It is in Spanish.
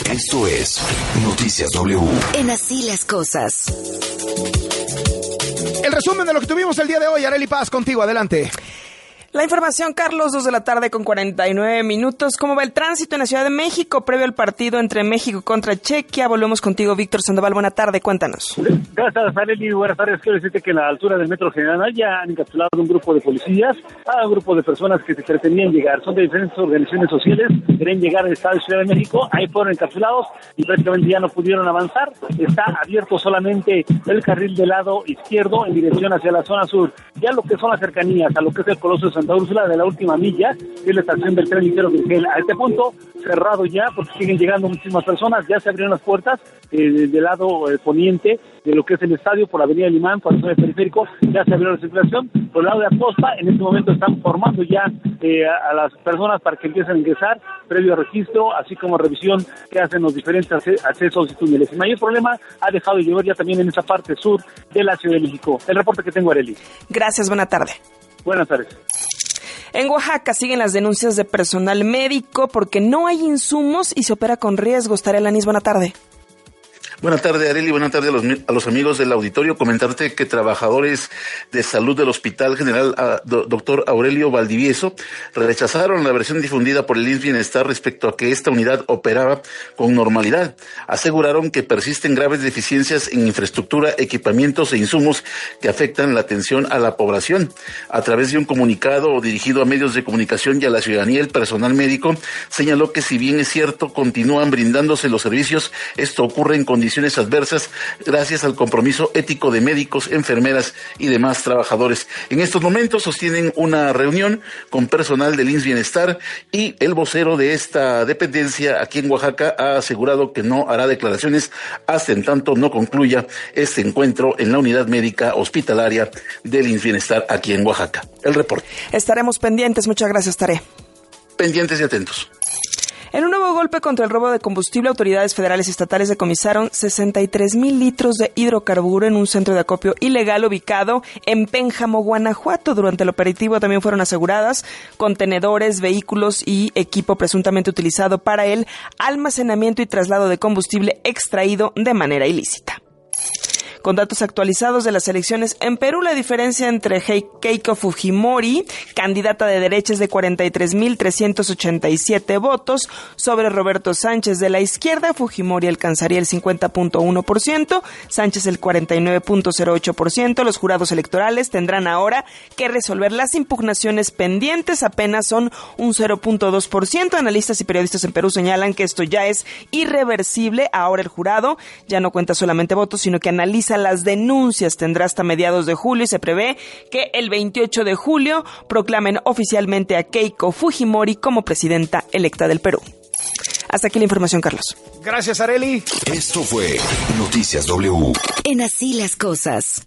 Esto es Noticias W. En Así las Cosas. El resumen de lo que tuvimos el día de hoy. Arely Paz, contigo, adelante. La información, Carlos, 2:49 p.m. ¿Cómo va el tránsito en la Ciudad de México previo al partido entre México contra Chequia? Volvemos contigo, Víctor Sandoval. Buena tarde, cuéntanos. Gracias, Arely. Buenas tardes. Quiero decirte que en la altura del Metro General ya han encapsulado un grupo de policías a un grupo de personas que se pretendían llegar. Son de diferentes organizaciones sociales, querían llegar al Estado de Ciudad de México. Ahí fueron encapsulados y prácticamente ya no pudieron avanzar. Está abierto solamente el carril del lado izquierdo en dirección hacia la zona sur. Ya lo que son las cercanías, a lo que es el Coloso de Santa Úrsula de la última milla, que es la estación del tren ligero Virgel. A este punto, cerrado ya, porque siguen llegando muchísimas personas. Ya se abrieron las puertas del lado poniente de lo que es el estadio, por Avenida Limán, por el zona del periférico. Ya se abrió la circulación. Por el lado de Acosta, en este momento están formando ya a las personas para que empiecen a ingresar, previo registro, así como revisión que hacen los diferentes accesos y túneles. El mayor problema ha dejado de llover ya también en esa parte sur de la Ciudad de México. El reporte que tengo, Arely. Gracias, buena tarde. Buenas tardes. En Oaxaca siguen las denuncias de personal médico porque no hay insumos y se opera con riesgos. Tarea Lanis, buena tarde. Buenas tardes, Arely. Buenas tardes a los amigos del auditorio. Comentarte que trabajadores de salud del Hospital General Dr. Aurelio Valdivieso rechazaron la versión difundida por el IMSS Bienestar respecto a que esta unidad operaba con normalidad. Aseguraron que persisten graves deficiencias en infraestructura, equipamientos e insumos que afectan la atención a la población. A través de un comunicado dirigido a medios de comunicación y a la ciudadanía, el personal médico señaló que si bien es cierto, continúan brindándose los servicios, esto ocurre en condiciones adversas gracias al compromiso ético de médicos, enfermeras y demás trabajadores. En estos momentos sostienen una reunión con personal del IMSS Bienestar y el vocero de esta dependencia aquí en Oaxaca ha asegurado que no hará declaraciones hasta en tanto no concluya este encuentro en la unidad médica hospitalaria del IMSS Bienestar aquí en Oaxaca. El reporte. Estaremos pendientes. Muchas gracias, Taré. Pendientes y atentos. En un nuevo golpe contra el robo de combustible, autoridades federales y estatales decomisaron 63,000 litros de hidrocarburo en un centro de acopio ilegal ubicado en Pénjamo, Guanajuato. Durante el operativo también fueron aseguradas contenedores, vehículos y equipo presuntamente utilizado para el almacenamiento y traslado de combustible extraído de manera ilícita. Con datos actualizados de las elecciones en Perú, la diferencia entre Keiko Fujimori, candidata de derecha, es de 43,387 votos, sobre Roberto Sánchez de la izquierda. Fujimori alcanzaría el 50,1%, Sánchez el 49,08%. Los jurados electorales tendrán ahora que resolver las impugnaciones pendientes, apenas son un 0,2%. Analistas y periodistas en Perú señalan que esto ya es irreversible. Ahora el jurado ya no cuenta solamente votos, sino que analiza las denuncias. Tendrá hasta mediados de julio y se prevé que el 28 de julio proclamen oficialmente a Keiko Fujimori como presidenta electa del Perú. Hasta aquí la información, Carlos. Gracias, Arely. Esto fue Noticias W. En Así las Cosas.